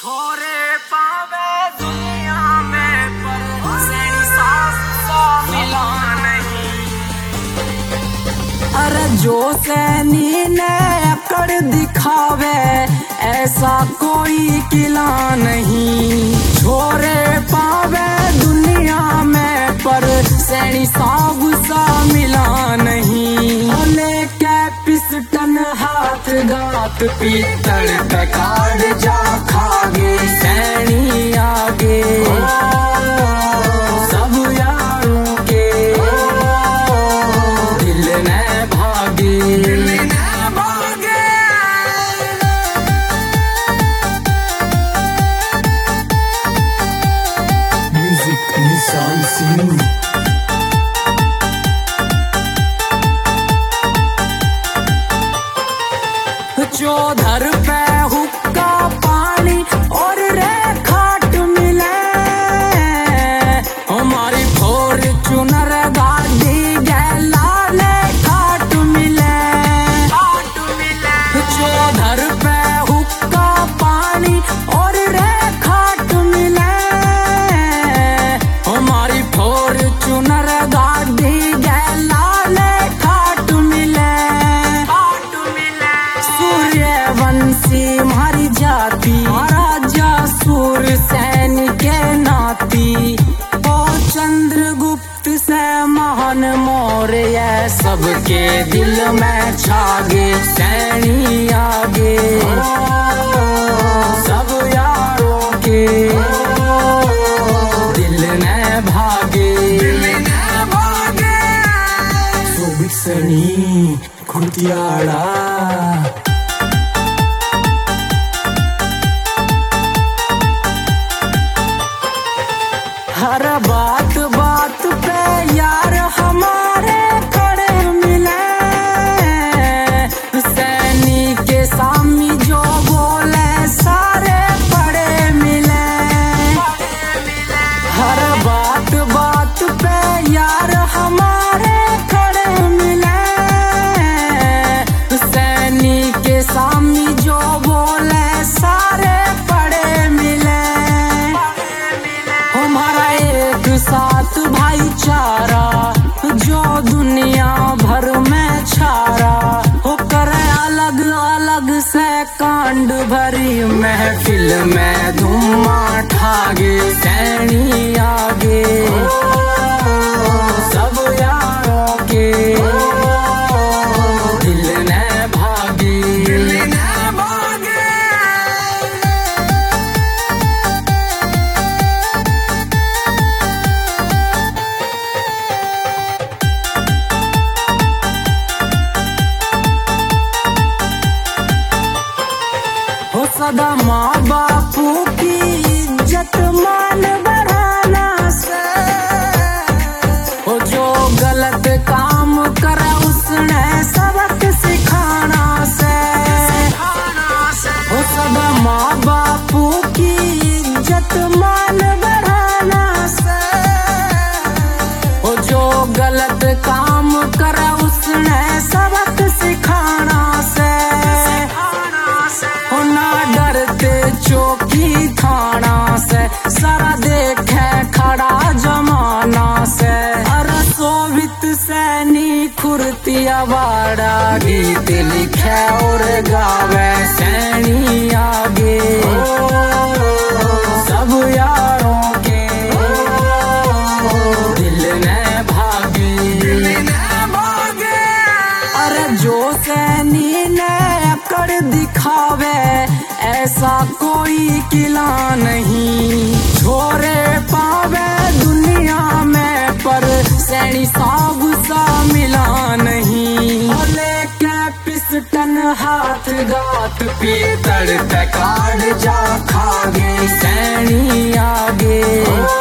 छोरे पावे दुनिया में पर सैनी सास सा मिला नहीं। अरे जो सैनी ने अकड़ दिखावे ऐसा कोई किला नहीं। छोरे पावे दुनिया में पर सैनी साब सा मिला नहीं। लेके पिस्टन हाथ गात पीतल पे काट जा खागे सैनी आगे सब यारों के दिल न भागे म्यूजिक निशान सिंह। चौधर पे हुक्का पानी और रे खाट मिले हमारी फॉर्च्यूनर गाड़ी गैलाले खाट मिले। चौधर पे हुक्का पानी और रे खाट मिले हमारी फॉर्च्यूनर गाड़ी गैलाले खाट मिले। सूर्यवंशी मारी जाती राजा सूर सैन के नाती ओ चंद्रगुप्त से महान मौर्य सबके दिल में छागे सैनी आगे सब यारों के दिल न भागे सोबिक सैनी खुटियाड़ा। हर बात बात पे यार हमारे खड़े मिले सैनी के सामी जो बोले सारे पड़े मिले। हर बात बात पे यार हमारे खड़े मिले सैनी के सामी जो बोले सारे पड़े मिले। हमारा एक साथ भाईचारा जो दुनिया भर में छारा हो करे अलग अलग से कांड भरी महफिल में धुआं ठागे सैनी आगे सब यारों के दिल न भागे हो सदा माँ बापू की इज्जत मान बढ़ाना से हो जो गलत काम करे उसने सबक सिखाना से हो सदा माँ बापू की इज्जत मान बढ़ाना से हो जो गलत काम करे उसने सबक सिखाना से ना डरते चौकी थाना से सारा देखे खड़ा जमाना से। अरे सोवित सैनी खुर्तिया बाड़ा गीत लिखे और गावे सैनी आगे सब यारों के दिल न भागे अरे जो सैनी ने अकड़ दिखावे ऐसा कोई किला नहीं। छोरे पावे दुनिया में पर सैनी साब सा मिला नहीं। लेके पिस्टन हाथ गात पीतल पे काट जा खागे सैनी आगे।